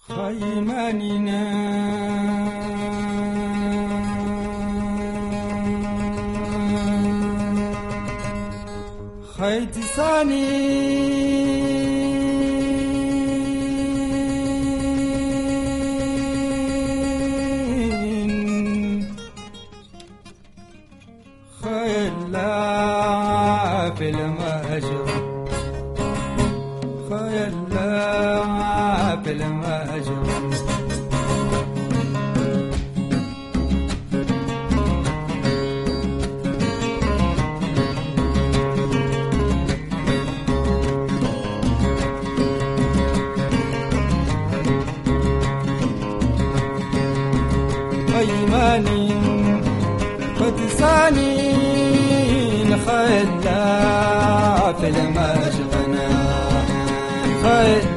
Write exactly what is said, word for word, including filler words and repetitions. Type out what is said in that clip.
خيماننا خيت ثاني خيلا في المهجر خيلا في المهجر خيماني فتساني خيلا في المشغنة خيلا